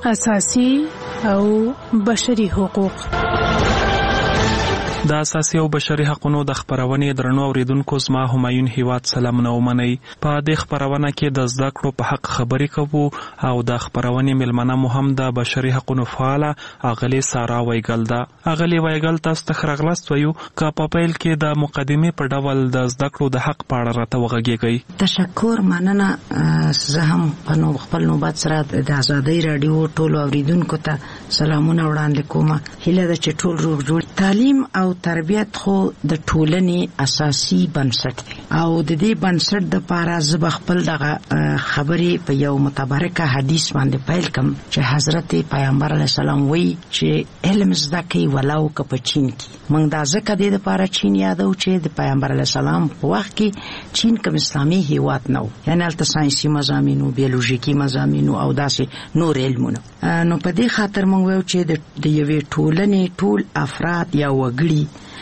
اساسي او بشري حقوق. د اساسي او بشري حقوقو د خبرونې درنو اوریدونکو زما همایون هیواد سلامونه ومنئ. په دې خبرونه کې د زده کړو په حق خبرې کوو او د خبرونې ملمنه مو هم د بشري حقوقو فعاله اغلی سارا وایګل ده. اغلی وایګل تاسو ته خرغلست وایو که په پیل کې د مقدمې په ډول د زده کړو د حق په اړه راته وغږیږئ. تشکر، مننه. زه هم په خپل نوبت سره د ازادۍ رادیو ټول اوریدونکو ته سلامونه وړاندې کوم. هیله ده چې ټول روغ جوړ. تعلیم او تربیت خو د ټولنې اساسي بنسټ دی او د دې بنسټ د لپاره زه خپل دغه خبرې په یو متبرکه حدیث باندې پیل کوم چې حضرت پیغمبر علیه السلام وایي چې علم زده کړئ ولو که په چین کې. موږ دا ځکه د لپاره چین یادو چې د پیغمبر علیه السلام په وخت کې چین کوم اسلامي هیواد نه و، یعنی هلته ساینسي مضامینو، بیولوژیکي مضامینو او داسې نور علمونه. نو په دې خاطر موږ وایو چې د یوې ټولنې ټول افراد یا وګړي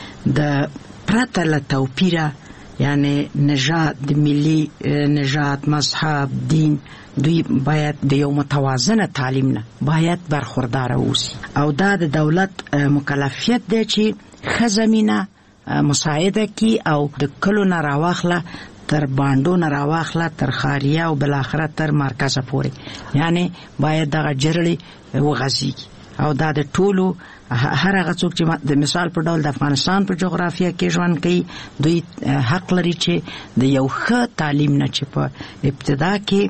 د پرته له توپیره، یعنی نژاد، د ملي نژاد، مذهب، دین، دوی باید د یو متوازنه تعلیم نه باید برخوردار اوسي او دا د دولت مکلفیت دی چې ښه زمینه مساعده کی او د کلو نه راواخله تر باندو نه راواخله تر خاریه او بلاخره تر مرکزه پورې، یعنی باید دغه جرړې وغځیږي او دا د ټولو هر هغه څوک چې د مثال په ډول د افغانستان په جغرافیه کې ژوند کوي دوی حق لري چې د یو ښه تعلیم نه چې په ابتدا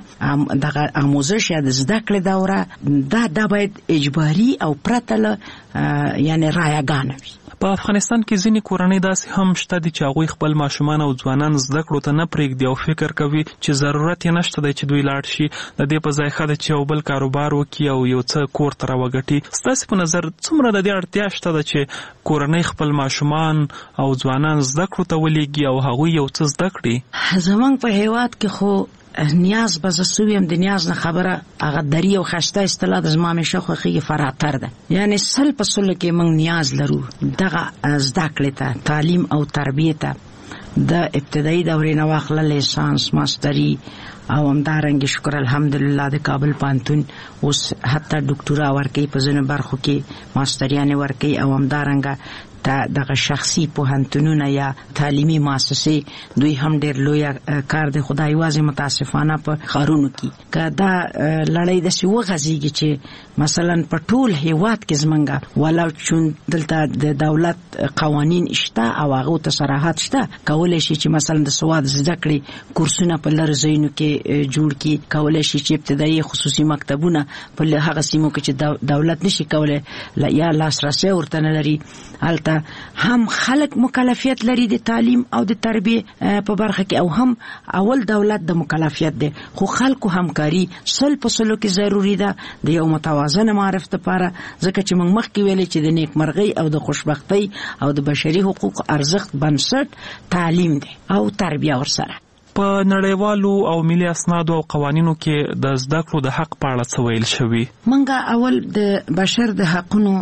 کې دغه آموزش یا د زده کړې دوره دا باید اجباري او پرته له یعنی رایګانه وي. په افغانستان کې ځینې کورنۍ داسې هم شته دي چې هغوی خپل ماشومان او ځوانان زده کړو ته نه پرېږدي او فکر کوي چې ضرورت یې نشته دی چې دوی لاړ شي، د دې په ځای ښه ده چې یو بل کاروبار وکړي او یو څه کور ته راوګټي. ستاسې په نظر څومره د دې اړتیا شته ده چې کورنۍ خپل ماشومان او ځوانان زده کړو ته ولېږي او هغوی یو څه زده کړي؟ زمونږ په هیواد کې خو نیاز به زه سویم د نیاز نه خبره هغه دری او خسته اصطلاح د زما مشه خوخي فراتر ده، یعنی سل په سل کې موږ نیاز لرو دغه زده کړې ته، تعلیم او تربیه ته، د ابتدایي دورې نه واخله لیسانس، ماستري او همدارنګه شکر الحمدلله د کابل پانتون اوس حتی ډاکټورا ورکوي، په ځینو برخو کې ماستریانې ورکوي او همدارنګه دغه شخصي پوهنتونونه یا تعلیمي مؤسسې دوی هم ډېر لوی کار دی. خدای یوازې متاسفانه په ښارونو کې که دا لړۍ داسې وغځېږي چې مثلا په ټول هیواد کې زمونږ ولو چون دلته د دولت قوانین شته او هغو ته صراحت شته، کولی شي چې مثلا د سواد زده کړې کورسونه په لرې ځایونو کې جوړ کړي، کولی شي چې ابتدایي خصوصي مکتبونه په هغه سیمو کې چې دولت نشي کولی یا لاسرسی ورته نه لري، هلته هم خلک مکلفیت لري د تعلیم او د تربیه په برخه کې او هم اول دولت د مکلفیت دی، خو خلکو همکاري سل په سلو کې ضروری ده د یو متوازن معرف لپاره، ځکه چې موږ مخکې ویلې چې د نیکمرغۍ او د خوشبختۍ او د بشري حقوق ارزښت بنسټ تعلیم دی او تربیه ورسره. په نړیوالو او ملي اسنادو او قوانینو کې د زده کړو د حق په اړه څه ویل شوي؟ موږ اول د بشر د حقونو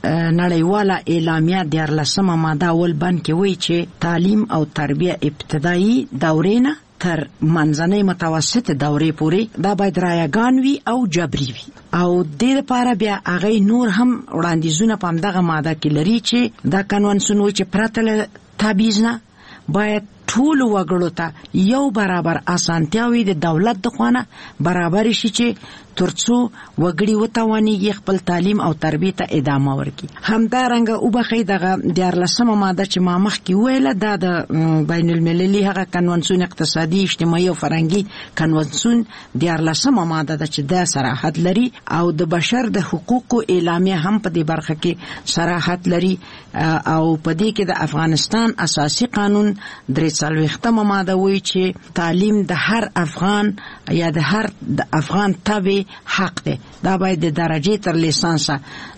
نړیواله اعلامیه 14 ماده اول بند کې وایي چې تعلیم او تربیه ابتدایي دورې نه تر منځنۍ متوسط دورې پورې دا باید رایګان وي او جبري وي او د لپاره بیا هغه نور هم وړاندیزونه په همدغه ماده کې لري چې دا کنوانسیون وایي چې پرته له تبعیض نه باید ټول وګړو ته یو برابر اسانتیاوي د دولت د خوانه برابر شي چې ترڅو وګړي وتوانيږي خپل تعلیم او تربیه ته ادامه ورکړي. همدارنګه وبخې دغه 14 ماده چې ما مخکې ویله دا د بین المللي هغه کنوانسیون اقتصادي اجتماعي او فرهنګي کنوانسیون 14 ماده ده چې دا صراحت لري او د بشر د حقوقو اعلامیه هم په دې برخه کې صراحت لري او په دې کې د افغانستان اساسي قانون 43 ماده وایي چې تعلیم د هر افغان یا د هر افغان تبع حق دی، دا باید د درجه تر لیسانسه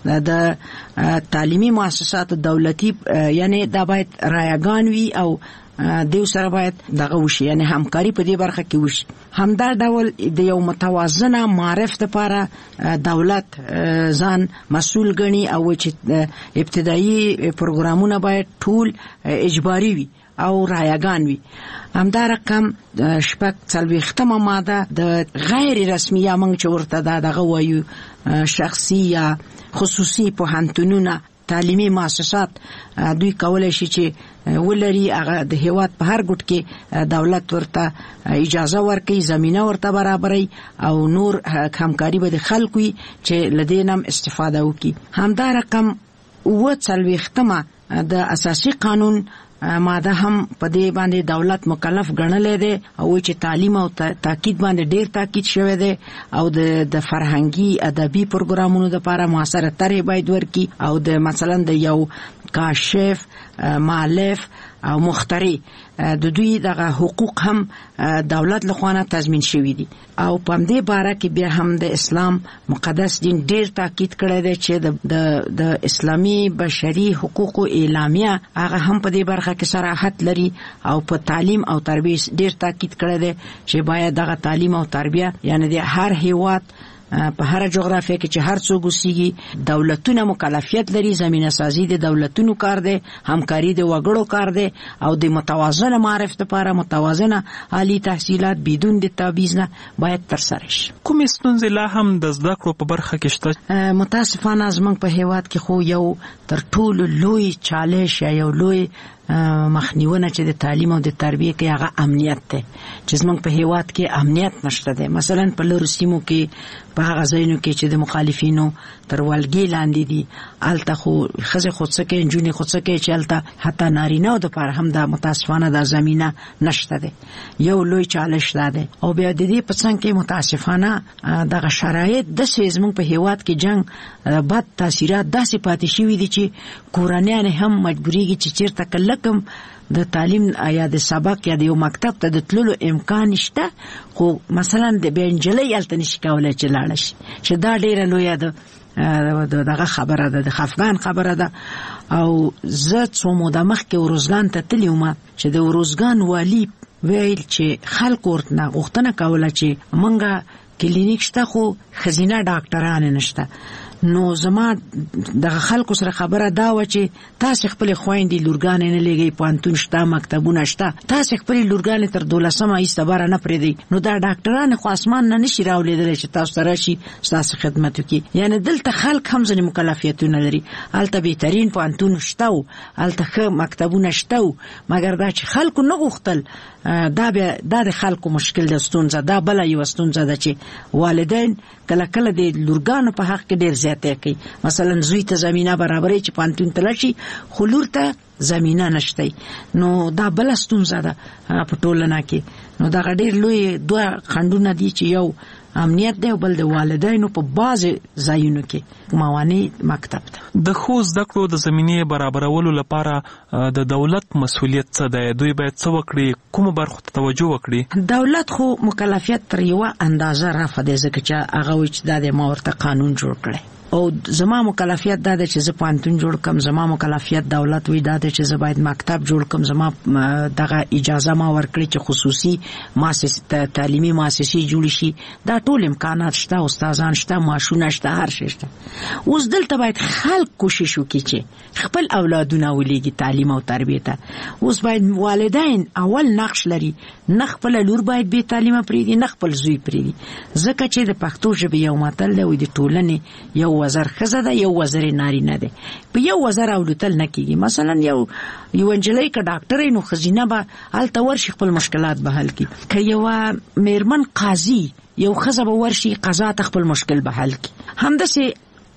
د تعلیمي مؤسساتو دولتي یعنی دا باید رایګان وي او دیو سره باید دغه وشي، یعنی همکاري په دې برخه کې وشي. همدا ډول د یو متوازنه معرف لپاره دولت ځان مسؤل ګڼي او چې ابتدایي پروګرامونه باید ټول اجباري وي او رایگان وي. همدا رقم 40مه ماده د غیر رسمي یا موږ چې ورته دغه وایو شخصي یا خصوصي پوهنتونونه تعلیمي مؤسسات دوی کولای شي چې ولري هغه د هیواد په هر ګوټ کې دولت ورته اجازه ورکړي، زمينه ورته برابري او نور همکاري به د خلکو چې لدینم استفاده وکړي. همدا رقم 40مه د اساسي قانون ماده هم په دې باندې دولت مکلف ګڼلې ده او چې تعلیم او تاکید باندې ډیر تاکید شوی دی او د فرهنګي ادبي پروګرامونو لپاره موثره طرح باید ورکړي او د مثلا د یو کاشف، مؤلف او مخترع د دوی دغه حقوق هم دولت لخوا تضمین شوی دي. او په دې باره کې بیا هم د اسلام مقدس دین ډیر تاکید کړی دی چې د اسلامي بشري حقوقو اعلامیه هغه هم په دې برخه کې صراحت لري او په تعلیم او تربیه ډیر تاکید کړی دی چې باید دغه تعلیم او تربیه یعنی د هر هیواد په هر جغرافیه کې چې هر څوک اوسېږي دولتونه مکلفیت لري، زمينه سازي د دولتونو کار دی، همکاري د وګړو کار دی او د متوازنه معرفت لپاره متوازنه عالی تحصیلات بدون د تبعیض نه باید ترسره شي. کومې ستونزې لا هم د زده کړو په برخه کې شته؟ متاسفانه زموږ په هیواد کې خو یو تر ټولو لوی چالش یا یو لوی مخنیونه چې د تعلیم او د تربیه کې هغه امنیت ته چې زموږ په هیواد کې امنیت نشته ده. مثلا په لوري سیمو کې په هغه ځایونو کې چې د مخالفینو تر ولګي لاندې دي الته خو خزه خودسکه انجونی خودسکه چې الته حتی نارینه او د پر هم د متاسفانه د زمينه نشته ده. یو لوی چالش ده او بیا د دې په څنګه کې متاسفانه دغه شرایط د زموږ په هیواد کې جنگ بد تاثیرات داسې پاتې شوي دي چې کورنیان هم مجبوريږي چې چیرته کلکم د تعلیم یا د سبق یا د یو مکتب ته د تللو امکان نشته، خو مثلا د بنجلې الته نشي کولای چې لاړ شي چې دا ډیره لویه ده دغه خبره ده، د خفقان خبره ده. او زه څو موده مخکې ورزګان ته تلم چې د ورزګان والی ویل چې خلک ورته غوښتنه کوله چې مونږه کلینیک شته خو خزینه ډاکټران نشته. نو زما د خلکو سره خبره دا و چې تاسو خپل خويندې لورګان نه لګي، پانتون شته، مکتبونه شته، تاسو خپل لورګان تر 12مه ایستبار نه پریدي. نو دا ډاکټران خو اسمان نه نشي راولېدل چې تاسو سره شي تاسو خدمت وکړي. یعنی دلته خلک هم ځنې مکلفیتونه لري، الته بهترین پانتون شته، الته مکتبونه شته، مګر دا چې خلکو نه غوښتل دا د خلکو مشکل د ستونزه دا بل یو ستونزه ده چې والدین کله کله د لورګانو په حق کې ډیر زیاته کوي. مثلا زوی ته زمينه برابرې چې پانتون تلشي خو لور ته زمينه نشته، نو دا بل ستونزه ده په ټولنه کې. نو دا ډیر لوی دوه خندونه دي چې یو امنیت دی او بل د والدینو په باز ځایونو کې موانع مکتب ده. د خو زده کړو د زمینې برابرولو لپاره د دولت مسؤلیت څه دی؟ دوی باید څه وکړي؟ کومه برخه ته توجه وکړي؟ دولت خو مکلفیت تر یو اندازه رافع دی، ځکه چې هغه وچ د مورته قانون جوړ کړي او زما مکلفیت دا ده چې زه پانتون جوړ کم، زما مکلفیت دولت وی دا ده چې زه باید مکتب جوړ کم، زما دغه اجازه ما ورکړي چې خصوصي مؤسسه تعلیمي مؤسسې جوړ شي. دا ټول امکانات شته، استادان شته، ماشونه شته، هر شي شته. اوس دلته باید خلک کوشش وکړي چې خپل اولادونه ولېږي تعلیم او تربیه ته. اوس باید والدین اول نقش لري، نه خپل لور باید به تعلیم پریږدي، نه خپل زوی پریږدي، ځکه چې د پښتو ژبې یو متل دی د ټولنې یو وزر خزه ده، یو وزر نارینه ده. په یو وزر اولتل نه کیږي. مثلا یو انجلۍ که ډاکټر نو خزینه به الته ورشي خپل مشکلات به حل کړي، که یو میرمن قاضي یو خزه به ورشي قضا ته خپل مشکل به حل کړي. همداسې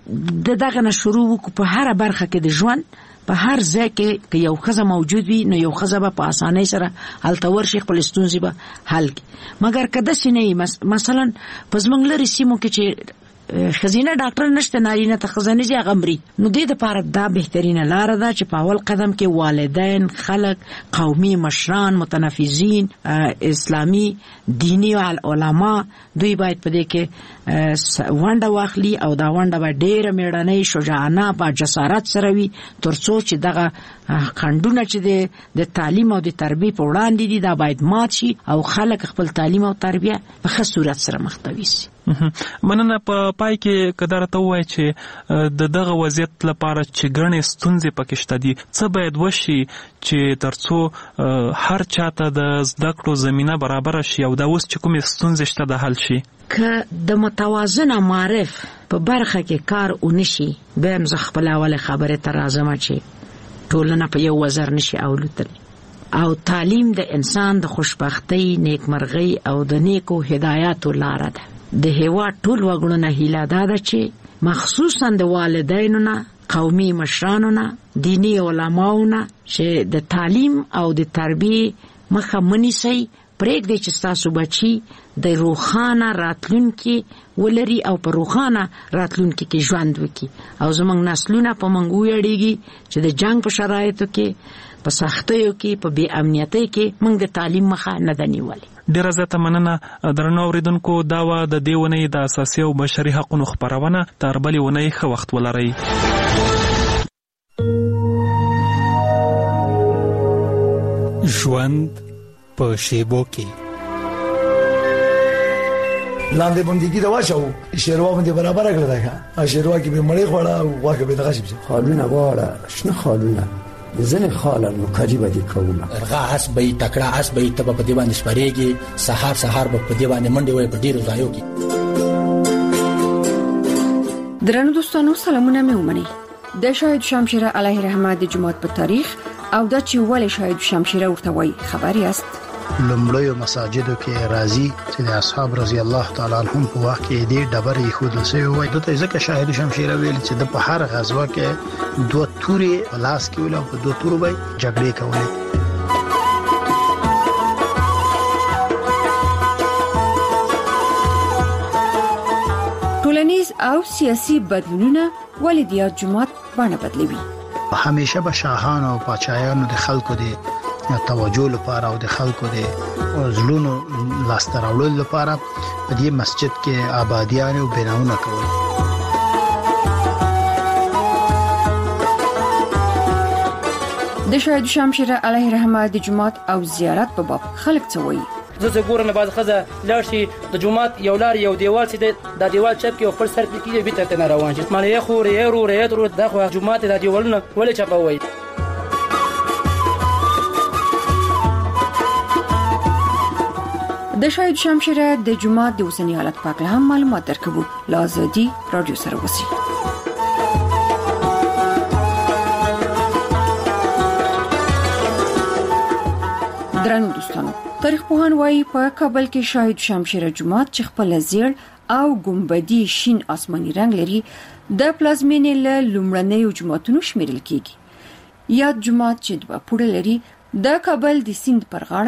دغه نه شروع وکړو په هر برخه کې د ژوند په هر ځای کې که یو خزه موجود وي نو یو خزه به په اسانۍ سره هلته ورشي خپل ستونزې به حل کړي. مګر که داسې نه مثلا په زموږ لرې سیمو کې چې خزینه ډاکټر نشته، نارینه ته خزانه زی غمري، نو دې لپاره دا بهترینه لار ده چې په اول قدم کې والدین، خلک، قومي مشران، متنفذین، اسلامی دینی علما دوی باید په دې کې ونډه واخلي او دا ونډه به ډېره میړنۍ شجاعانه با جسارت سره وي ترڅو چې دغه خندونه چې د تعلیم او د تربیه په وړاندې دي دا باید مات شي او خلک خپل تعلیم او تربیه په ښه صورت سره مخ شي. مننه. په پای کې کدار ته وایي چې د دغه وضعیت لپاره چې ګڼې ستونزې پکې شته دي څه باید وشي چې ترڅو هر چاته د زده کړو زمينه برابر شي او دا اوس چې کومې ستونزې شته د حل شي. که د متوازنه معرف په برخه کې کار ونشي به هم خپل اوله خبره تر اعظم چې ټولنه په یو وزر نشي اولتل او تعلیم د انسان د خوشبختی، نیکمرغي او د نیکو هدایاتو لار ده. د هیواد ټول وګړو هیله ده چې مخصوصا د والدینو نه، قومي مشرانو نه، دینی علماو نه چې د تعلیم او د تربیه مخه منیسي پرېږدي چې تاسو بچي د روخانه راتلونکي ولري او په روخانه راتلونکي کې ژوند وکړي او زموږ نسلونه په موږ ویاړيږي چې د جنگ په شرایطو کې، په سختیو کې، په بې امنیتۍ کې موږ د تعلیم مخه نه دنیولې. ډیره زیاته مننه درنو اوریدونکو. دا و د دې ونې د اساسي او بشري حقوقو خبرونه. تر بلې ونې ښه وخت ولرئ. ژوند په شیبو کې لاندې باندې دا واچو شیروا باندې برابر کړل دا شیروا کې به مړې خوړه او واګه به دغه شي خالونه واړه شنه خالونه زنه خاله نو کاجی باندې کومه ارغا اس به تکړه اس به تب په دی باندې سپریږي سحر به په دی باندې منډي وای په ډیرو ځایو کې. درنو دوستانو سلامونه مې ومني. د شاهد شمشیره علیه رحمت د جماعت په تاریخ او د چې ولې شاهد شمشیره ورته وای خبري است. لمړیو مساجدو کې راځي چې د اصحاب رضی الله تعالی عنهم په وخت کې دې ډبرې خود سوی وای دته ځکه شاهد شمشیره ویل چې د په هر غزوه کې دوه توري لاس کې ولا په دوه تورو به جګړې کولې. ټولنیز او سیاسي بدلونونه ولې د جماعت باندې بدلوي. همیشه به شاهان او پاچایانو د خلکو د توجه لپاره او د خلکو د زلونو لاستر اولل لپاره په دې مسجد کې آبادیان او بناونه کول. د شاهد شمشیره علیه رحمت د جماعت او زیارت په باب خلک څه وایي. زه ګورم بعد خزه لارشي د جماعت یو لار یو دیوال چې د دیوال چپ کې خپل سر کې به تر نه روان شي مالې خورې د خو جماعت د دیوالونه ولې چپوي. د شاهد شمشیره د جماعت د اوسنی حالت په اړه هم معلومات درکوي. لازدي پروډوسر وسی. درنو دوستانو تاریخ پوهان وايي په کابل کې شاهد شمشیره جماعت چې خپل زیړ او ګمبدي شین آسماني رنگ لري د پلازمینې له لومړنیو جماعتونو شمیرل کیږي. یاد جماعت چې د پوره لري د کابل د سیند پر غاړه